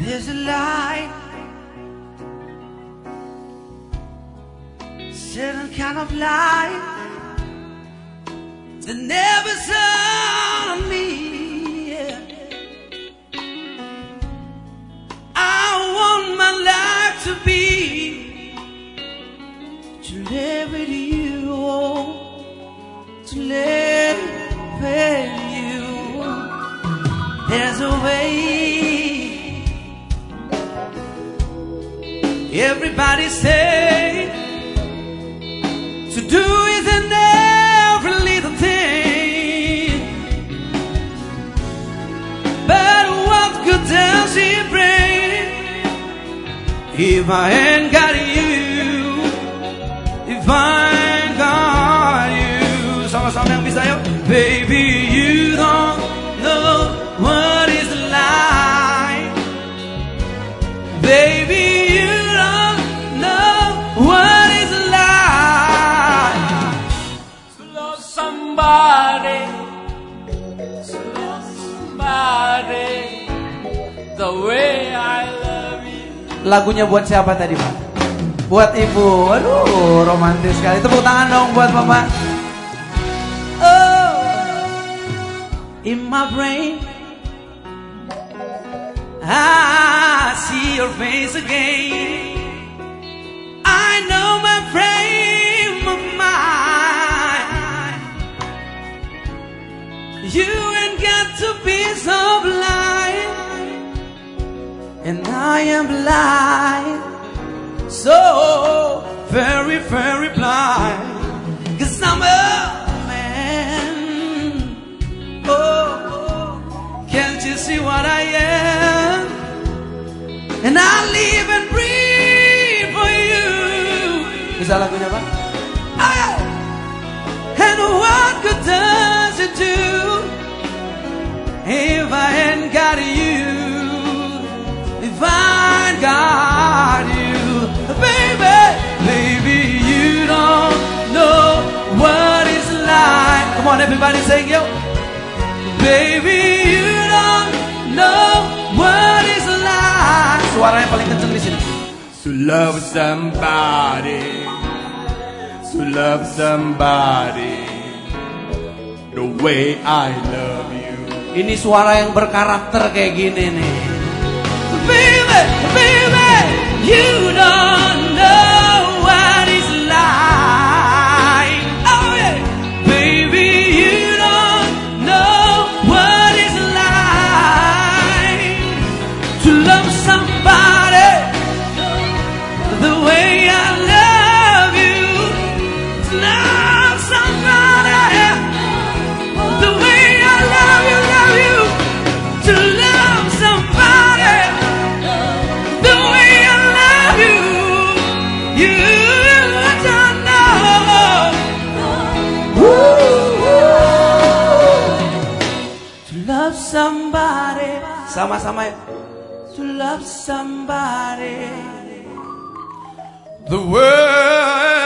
There's a light, certain kind of light that never saw me. Yeah. I want my life to be to live with you, to live with you. There's a way. Everybody say to do is in every little thing, but what good does it bring if I ain't got you? If I ain't got you, sama-sama yang bisa yuk. Baby, you don't know what is like. Baby, the way I love you. Lagunya buat siapa tadi, Pak? Buat ibu. Aduh, romantis sekali. Tepuk tangan dong buat mama. Oh, in my brain I see your face again. I know my frame of mind. You ain't got to be so blind, and I am blind, so very, very blind. 'Cause I'm a man. Oh, can't you see what I am? And I live and breathe for you. Bisa lagunya, Pak? And what good does it do if I ain't got you? If I got you, baby, baby, you don't know what it's like. Come on, everybody sing, yo. Baby, you don't know what it's like. Suara yang paling kenceng di sini. To love somebody, to love somebody, the way I love you. Ini suara yang berkarakter kayak gini nih. Baby, baby, you don't know what it's like. Oh yeah, baby, you don't know what it's like to love somebody the way I love you. To love somebody the way I love you, love you. To love somebody the way I love you. You don't know. To love somebody. Sama-sama ya. To love somebody The way